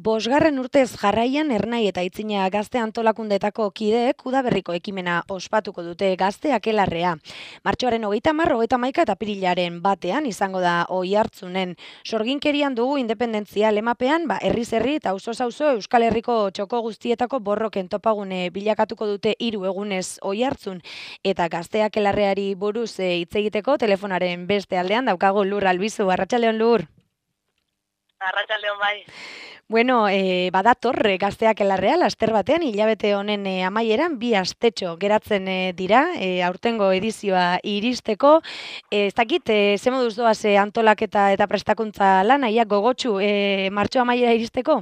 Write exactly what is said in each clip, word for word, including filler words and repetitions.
Bosgarren urtez jarraian Ernai eta Aitzina Gazte Antolakundetako kideek udaberriko ekimena ospatuko dute Gazte Akelarrea. Martxoaren hogeita hamar, hogeita hamaika eta apirilaren batean izango da Oiartzunen. Sorginkerian dugu independentzia lemapean, ba, herriz herri eta auzoz auzo Euskal Herriko txoko guztietako borroken topagune bilakatuko dute hiru egunez Oiartzun. Eta Gazte Akelarreari buruz eh, hitz egiteko telefonaren beste aldean daukago Lur Albizu. Arratsaldeon, Lur. Arratsaldeon bai. Bueno, eh, badator eh, Gazte Akelarrea laster batean hilabete honen eh, amaieran bi astetxo geratzen eh, dira eh, aurtengo edizioa iristeko. Eh, ez dakit, eh, ze moduz doaz eh, antolaketa eta prestakuntza lana, ia gogotsu eh, martxo amaiera iristeko?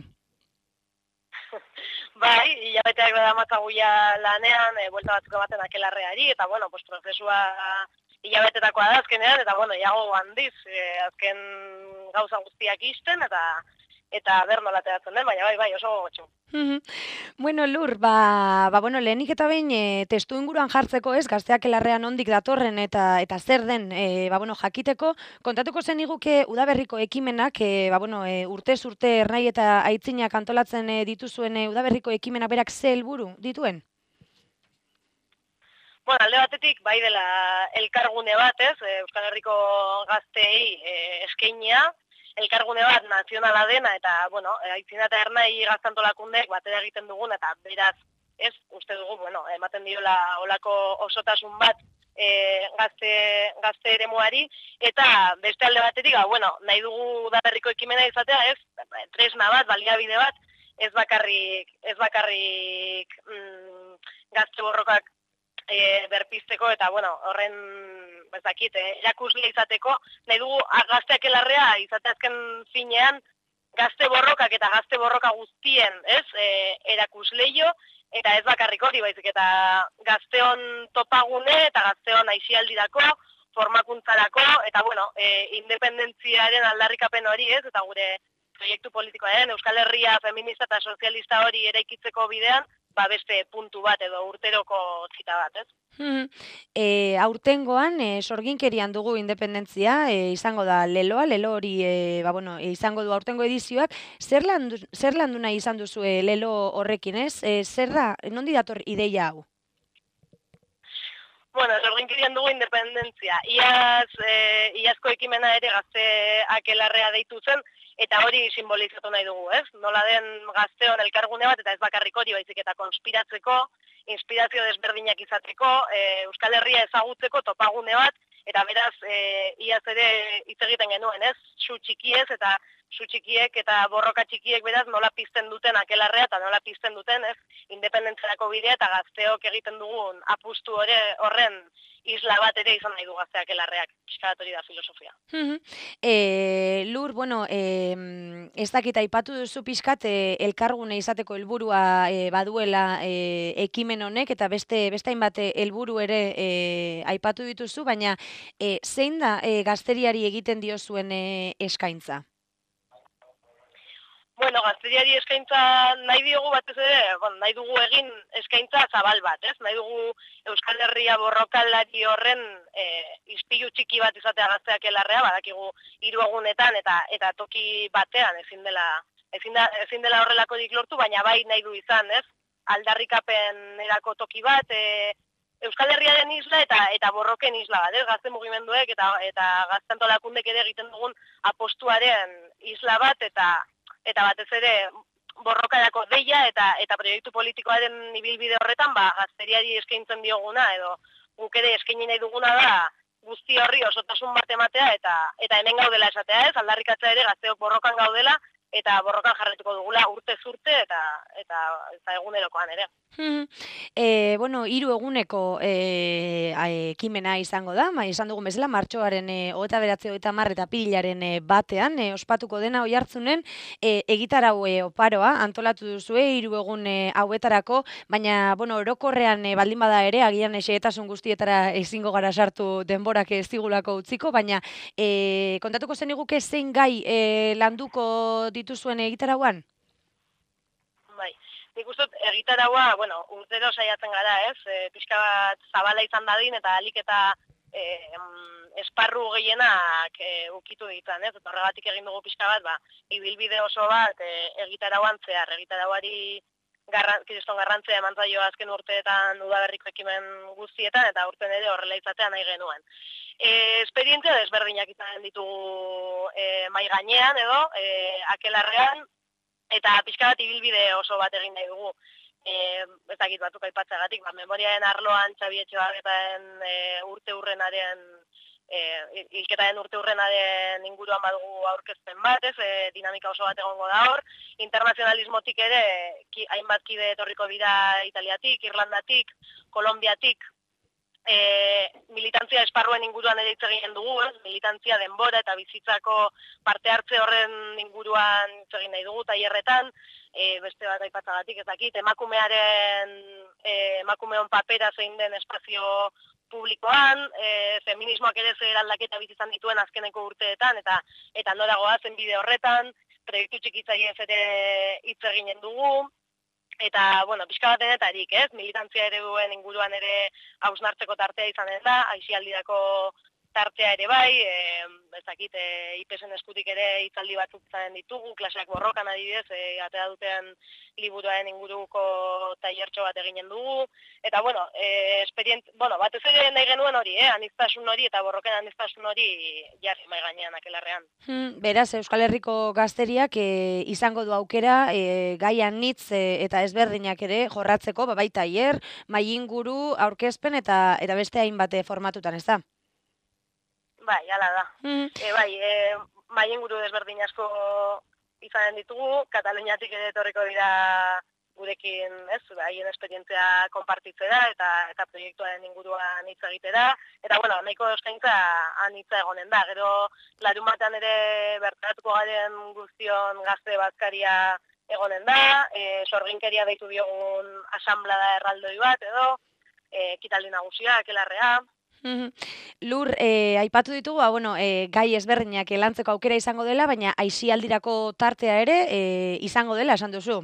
Bai, hilabeteak badamatzagu ja lanean, e, buelta batzuk ematen akelarreari, eta bueno, pues prozesua hilabetetakoa da azkenean, eta bueno, iago handiz, e, azken gauza guztiak isten, eta eta ber nola ateratzen den, baina bai, bai, oso gogotsu. Bueno, Lur, ba, ba bueno, lehenik eta behin e, testu inguruan jartzeko ez, Gazte Akelarrean nondik datorren eta eta zer den, e, ba, bueno, jakiteko, kontatuko zen iguke udaberriko ekimenak, e, ba, bueno, e, urtez urte Ernai eta Aitzinak antolatzen e, dituzuen e, udaberriko ekimena berak ze helburu dituen? Bueno, alde batetik, bai dela elkargune bat, ez, Euskal Herriko gazteei e, eskeinia, elkargune bat nazionala dena, eta, bueno, Aitzina eta Ernai gaztantolakundek batera egiten dugun, eta beraz, ez, uste dugu, bueno, ematen diola olako osotasun bat e, gazte, gazte eremuari, eta beste alde batetik, bueno, nahi dugu udaberriko ekimena izatea, ez, tresna bat, baliabide bat, ez bakarrik, ez bakarrik mm, gazte borrokak E, berpizteko eta bueno, horren bezakit, eh, erakusle izateko, nahi dugu Gazte Akelarrea izate azken finean gazte borrokak eta gazte borroka guztien, ez, e, erakusleio, eta ez bakarrik hori, baizik eta gazteon topagune eta gazteon aisialdirako, formakuntzarako, eta bueno, e, independentziaren aldarrikapen hori, ez, eta gure proiektu politikoaren Euskal Herria feminista eta sozialista hori eraikitzeko bidean, ba beste puntu bat edo urteroko zita bat, ez? Hmm. E, aurtengoan, e, sorginkerian dugu independentzia, e, izango da leloa, lelo hori e, ba, bueno, e, izango du aurtengo edizioak. Zer landu, zer landu nahi izan duzu e, lelo horrekin, ez? E, zer da, nondi dator ideia hau? Bueno, sorginkerian dugu independentzia. Iaz, e, iazko ekimena ere Gazte Akelarrea deitu zen, eta hori simbolizatu nahi dugu, ez? Nola den gazteon elkargune bat, eta ez bakarrik hori baizik eta konspiratzeko, inspirazio desberdinak izateko, e, Euskal Herria ezagutzeko topagune bat, eta beraz, e, iaz ere hitz egiten genuen, ez? Su txikiez eta su txikiek eta borroka txikiek beraz nola pizten duten Akelarrea eta nola pizten duten, ez? Independentziarako bidea eta gazteok egiten dugun apustu hori horren isla bat ere izan nahi du Gazte Akelarreak. Piskat hori da filosofia. e, Lur, bueno, e, ez dakit aipatu duzu pixkat e, elkargune izateko helburua e, baduela e, ekimen honek eta beste beste hainbat helburu ere e, aipatu dituzu, baina e, zein da e, gazteriari egiten diozuen e, eskaintza? Bueno, gazteriari eskaintza nahi diogu batez ere, bueno, nahi dugu egin eskaintza zabal bat, ez? Nahi dugu Euskal Herria borrokalari horren e, ispilu txiki bat izatea Gazte Akelarrea, badakigu hiru egunetan eta eta toki batean ezin dela ezin, da, ezin dela horrelakorik lortu, baina bai nahi du izan, ez? Aldarrikapenerako toki bat, e, Euskal Herriaren isla eta eta borroken isla bat, ez? Gazte mugimenduek eta eta Gazte Antolakundek ere egiten dugun apostuaren isla bat eta eta batez ere borrokarako deia eta eta proiektu politikoaren ibilbide horretan ba gazteriari eskaintzen dioguna edo guk ere eskaini nahi duguna da guzti horri osotasun bat ematea eta eta hemen gaudela esatea, ez? Aldarrikatzea ere gazteok borrokan gaudela eta borrokan jarraituko dugula urtez urte eta eta eta egunerokoan ere. e, bueno, hiru eguneko e, ekimena izango da, ma, izan dugun bezala, martxoaren e, hogeita bederatzi, hogeita hamar eta apirilaren e, batean, e, ospatuko dena Oiartzunen, e, egitarau e, oparoa, antolatu duzue hiru egun e, hauetarako, baina, bueno, orokorrean e, baldin bada ere, agian xehetasun guztietara ezingo gara sartu denborak ez digulako utziko, baina e, kontatuko zen iguke zein gai e, landuko dituzuen egitarauan? Bai. Nik uste egitaraua, bueno, urtero saiatzen gara, ez? E, pixka bat zabala izan dadin eta alik eta e, esparru gehienak e, ukitu ditzen, ez? Eta horregatik egin dugu pixka bat, ba, ibilbide oso bat e, egitarauan zehar, egitarauari garran, kriston garrantzia eman zaio azken urteetan udaberriko ekimen guztietan, eta urten ere horrela izatea nahi genuen. E, esperientzia desberdinak izan ditugu e, mai gainean edo, e, akelarrean, eta pixka bat ibilbide oso bat egin nahi dugu. E, ez dakit batzuk aipatzagatik, ba, memoriaren arloan Txabi Etxebarrietaren e, urte hurrenaren e, hilketaren urte hurrenaren inguruan badugu aurkezpen bat, ez, e, dinamika oso bat egongo da hor. Internazionalismotik ere, ki, hainbat kide etorriko dira Italiatik, Irlandatik, Kolonbiatik, e, militantzia esparruen inguruan ere hitz egin dugu, ez, militantzia denbora eta bizitzako parte hartze horren inguruan hitz egin nahi dugu tailerretan. E, beste bat aipatzagatik ez dakit, emakumearen, e, emakumeon papera zein den espazio publikoan, e, feminismoak ere zer aldaketa bizizan dituen azkeneko urteetan, eta eta nora goazen bide horretan, proiektu txikitzaiez ere hitz eginen dugu, eta, bueno, pixka bat denetarik, ez, militantzia ere duen inguruan ere hausnartzeko tartea izanen da, aisialdirako tartea ere bai, e, ez dakit, e, I P S-en eskutik ere hitzaldi batzuk izanen ditugu, klaseak borrokan adibidez, e, atea duten liburuaren inguruko tailertxo bat eginen dugu, eta, bueno, e, esperient, bueno, batez ere nahi genuen hori, eh, aniztasun hori eta borroken aniztasun hori jarri mai gainean akelarrean. Hmm, beraz, Euskal Herriko gazteriak e, izango du aukera e, gai anitz e, eta ezberdinak ere jorratzeko, ba, bai tailer, mai inguru, aurkezpen eta eta beste hainbat formatutan, ez da? Bai, hala da. Mm. E, bai, e, mai inguru desberdin asko izanen ditugu, Kataluniatik ere etorriko dira gurekin, ez, haien esperientzia konpartitzera eta eta proiektuaren inguruan hitz egitera, eta bueno, nahiko eskaintza anitza egonen da. Gero larunbatean ere bertaratuko garen guztion gazte bazkaria egonen da, e, sorginkeria deitu diogun asanblada erraldoi bat edo, e, ekitaldi nagusia, akelarrea. Lur, e, aipatu ditugu, ba, bueno, e, gai ezberdinak lantzeko aukera izango dela, baina aisialdirako tartea ere e, izango dela, esan duzu?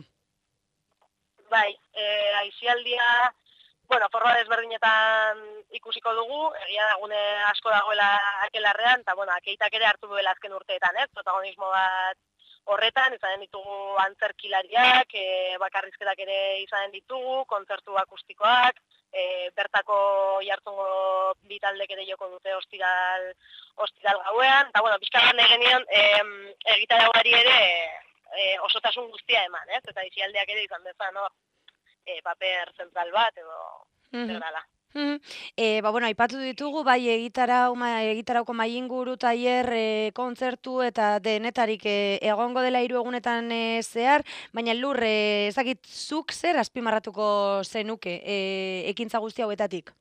Bai, e, aisialdia, bueno, forma ezberdinetan ikusiko dugu, egia da gune asko dagoela akelarrean, eta, bueno, akeitak ere hartu duela azken urteetan, ez, protagonismo bat horretan, izanen ditugu antzerkilariak, e, bakarrizketak ere izanen ditugu, kontzertu akustikoak, e, bertako jartungo bitaldek ere joko dute ostiral, ostiral gauean, eta, bueno, pixka bat nahi genion, e, egitarauari ere e, osotasun guztia eman, ez, eta izialdeak ere izan dezan, no? E, paper zentral bat, edo integrala. Mm-hmm. E, ba, bueno, aipatu ditugu, bai egitarau, ma, egitarauko mai inguru, tailer, e, kontzertu eta denetarik e, egongo dela hiru egunetan e, zehar, baina Lur, e, ezakit zuk zer azpimarratuko zenuke e, ekintza guzti hauetatik?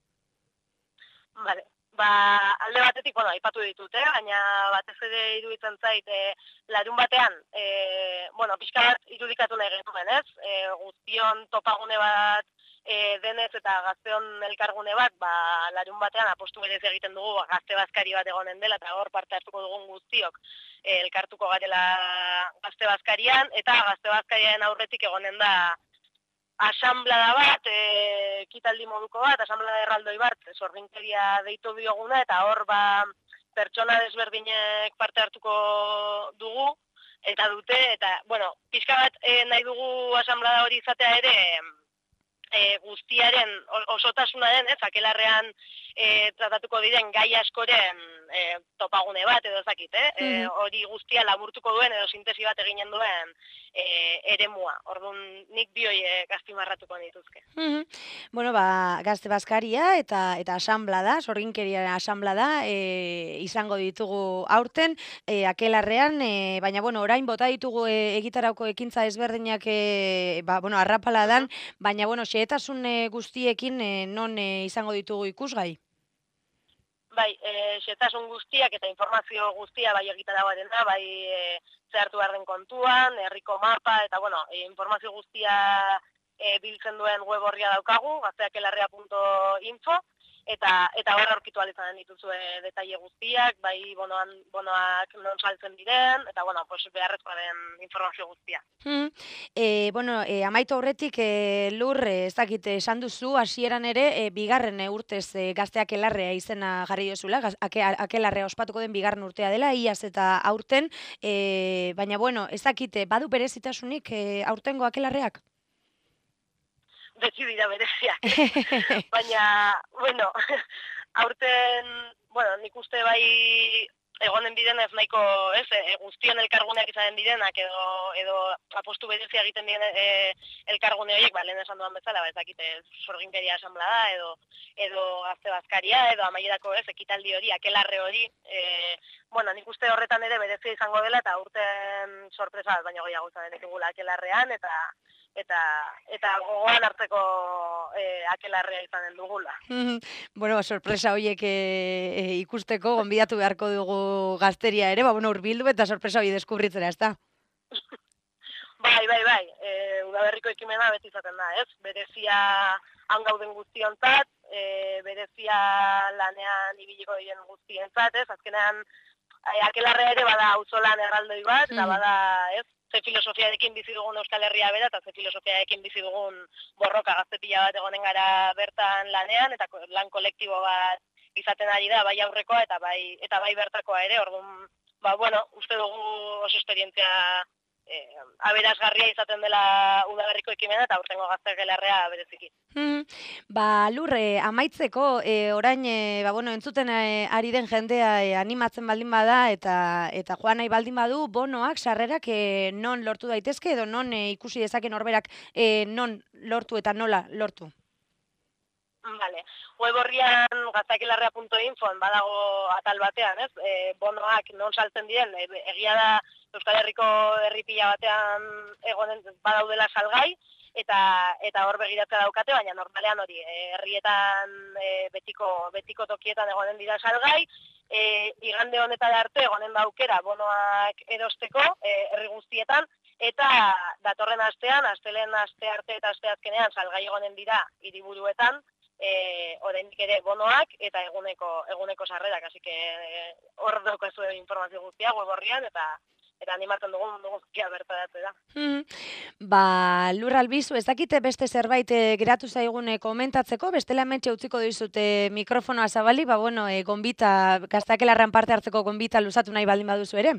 Vale. Ba, alde batetik, bueno, aipatu ditut, eh? Baina batez ere iruditzen zait, e, larun batean, e, bueno, pixka bat irudikatu nahi genuen, ez? E, guztion topagune bat e, denez eta gazteon elkargune bat, ba, larun batean apostu berez egiten dugu, ba, gazte bazkari bat egonen dela, eta hor parte hartuko dugun guztiok e, elkartuko garela gazte bazkarian, eta gazte bazkarian aurretik egonen da asanblada bat, e, ekitaldi moduko bat, asanblada erraldoi bat, sorginkeria deitu dioguna, eta hor ba, pertsona desberdinek parte hartuko dugu, eta dute, eta, bueno, pixka bat e, nahi dugu asanblada hori izatea ere, e, guztiaren osotasunaren, ez, akelarrean e, tratatuko diren gai askoren e, topagune bat, edo ezakit, eh? E, hori guztia laburtuko duen, edo sintesi bat eginen duen e, eremua. Orduan, nik bioiek azpimarratuko dituzke. Mm-hmm. Bueno, ba, gazte bazkaria eta eta asanblada, sorginkeria asanblada e, izango ditugu aurten, e, akelarrean, e, baina, bueno, orain bota ditugu e, egitarauko ekintza ezberdinak, e, ba, bueno, arrapaladan, baina, bueno, xehetasun e, guztiekin e, non e, izango ditugu ikusgai? Bai, e, xehetasun guztiak eta informazio guztia bai egitarauarena, bai e, zehartu behar den kontuan, herriko mapa, eta, bueno, e, informazio guztia e, biltzen duen web horria daukagu, gazteakelarrea punto info, eta eta hor aurkitu ahal izanen dituzue detaile guztiak, bai bonoan bonoak non saltzen diren eta bueno, pues beharrezkoa den informazio guztia. Hmm. E, bueno, e, amaitu aurretik e, Lur, e, ez dakit esan duzu hasieran ere e, bigarren e, urtez e, Gazte Akelarrea izena jarri duzula, ake, Akelarrea ospatuko den bigarren urtea dela, iaz eta aurten, e, baina bueno, ez dakit badu berezitasunik e, aurtengo Akelarreak? Beti dira bereziak. Baina, bueno, aurten, bueno, nik uste bai egonen biden ez nahiko, ez, e, guztion elkarguneak izanen direnak edo edo apostu berezia egiten diren e, elkargune horiek, ba, lehen esan duan bezala, ba, ez dakite sorginkeria asamblea edo edo gazte bazkaria edo amaierako ez, ekitaldi hori, akelarre hori, e, bueno, nik uste horretan ere berezia izango dela eta urten sorpresa, baina gehiago izanen ditugula akelarrean eta eta eta gogoan hartzeko eh, akelarrea izanen dugula. Bueno, sorpresa horiek e, e, ikusteko gonbidatu beharko dugu gazteria ere, ba, bueno, urbildu eta sorpresa hori deskubritzera, ez da? Bai, bai, bai, e, udaberriko ekimena beti izaten da, ez? Berezia han gauden guztiontzat, e, berezia lanean ibiliko diren guztientzat, ez? Azkenean, akelarrea ere bada auzolan erraldoi bat, eta bada, ez? Ze filosofiarekin bizi dugun Euskal Herria bera, eta ze filosofiarekin bizi dugun borroka gazte pila bat egonen gara bertan lanean, eta lan kolektibo bat izaten ari da, bai aurrekoa eta bai eta bai bertakoa ere, orduan, ba, bueno, uste dugu oso esperientzia eh, aberasgarria izaten dela udaberriko ekimena, eta aurtengo Gazte Akelarrea bereziki. Hmm. Ba, Lur, eh, amaitzeko, eh, orain, eh, ba, bueno, entzuten eh, ari den jendea eh, animatzen baldin bada, eta eta joan nahi baldin badu, bonoak, sarrerak eh, non lortu daitezke, edo non eh, ikusi dezake norberak eh, non lortu eta nola lortu? Vale. Web horrian gazteakelarrea punto infon badago atal batean, ez? E, bonoak non saltzen diren, e, egia da Euskal Herriko herri pila batean egonen badaudela salgai, eta eta hor begiratzea daukate, baina normalean hori, e, herrietan e, betiko betiko tokietan egonen dira salgai, e, igande honetara arte egonen da aukera bonoak erosteko e, herri guztietan, eta datorren astean, astelen aste arte eta aste azkenean salgai egonen dira hiriburuetan, eh oraindik ere bonoak eta eguneko eguneko sarrerak, así que hor eh, daukazu informazio guztia web horrian eta eta animatzen dugu mundu guztia bertaratzera. Hmm. Ba, Lur Albizu, ez dakite beste zerbait e, geratu zaigune komentatzeko, bestela hementxe utziko dizute mikrofonoa zabali, ba bueno, e, gonbita, Gazte Akelarrean parte hartzeko gonbita luzatu nahi baldin baduzu ere.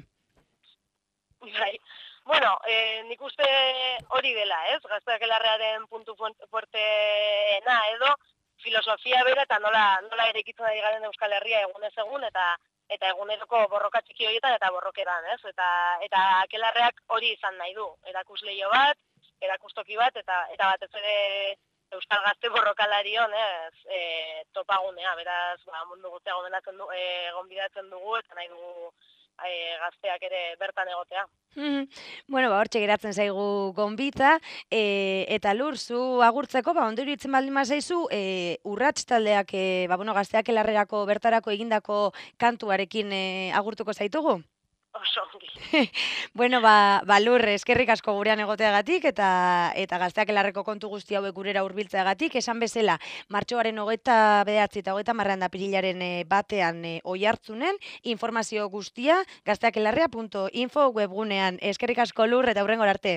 Bai. Bueno, eh, nik uste hori dela, ez? Gazte Akelarrearen puntu fuerteena edo filosofia bera eta nola nola eraikitzen ari garen Euskal Herria egunez egun eta eta eguneroko borroka txiki horietan eta borrokeran, ez? Eta eta Akelarreak hori izan nahi du, erakusleio bat, erakustoki bat eta eta batez ere Euskal Gazte borrokalarion, ez? E, topagunea, beraz, ba mundu guztia gomendatzen du, e, gonbidatzen dugu eta nahi dugu E, gazteak ere bertan egotea. Mm, bueno, ba, hortxe geratzen zaigu gonbita, e, eta Lur, zu agurtzeko, ba, ondo iruditzen baldin bazaizu, e, urrats taldeak, e, ba, bueno, Gazte Akelarrerako bertarako egindako kantuarekin e, agurtuko zaitugu? Oso ongi. Bueno, ba, ba Lur, eskerrik asko gurean egoteagatik eta eta Gazte Akelarreko kontu guzti hauek gurera hurbiltzeagatik, esan bezala, martxoaren hogeita bederatzi eta hogeita hamarrean apirilaren e, batean e, oihartzunen, informazio guztia gazteakelarrea punto info webgunean. Eskerrik asko Lur eta hurrengora arte.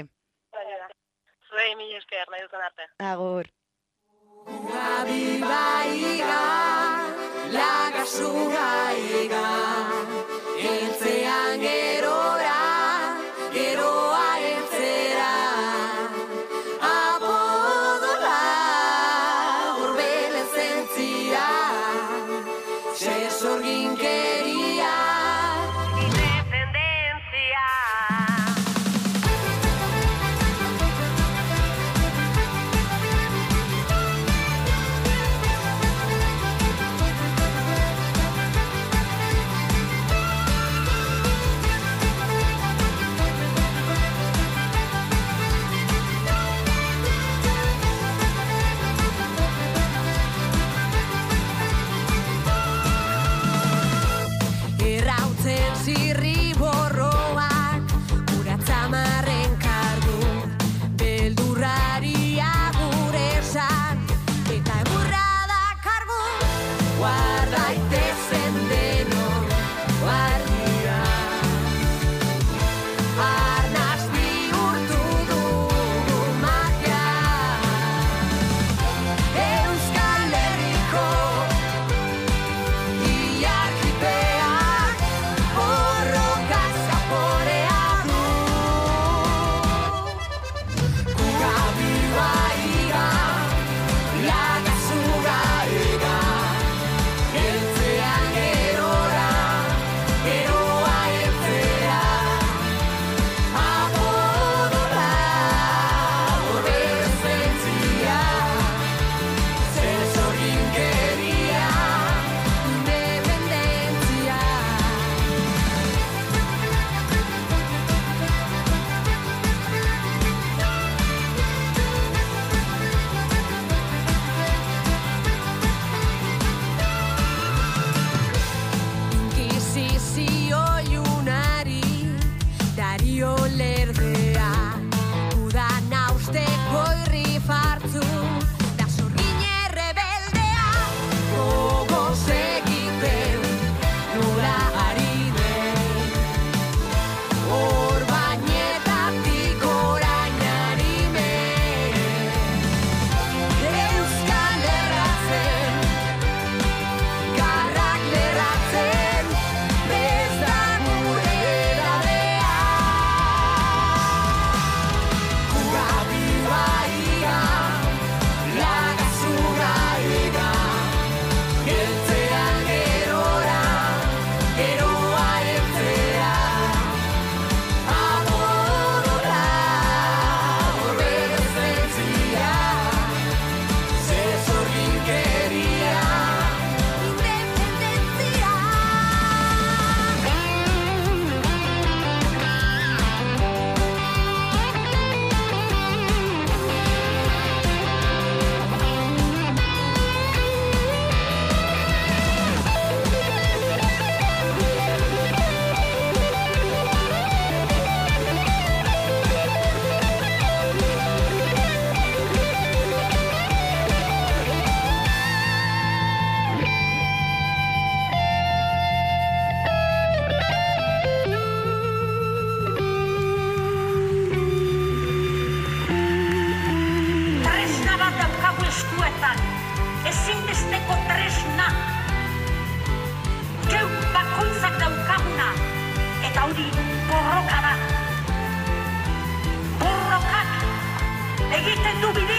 Zuei mil esker, nahi duten arte. Agur. Gabibaiga, lagasugaiga, eltzean gerora, geroa eltzera, apodola, urbele zentzia, sesorginkeria, independentzia. besteko tresna. Geu bakoitzak daukaguna, eta hori borroka da. Borrokak egiten du bide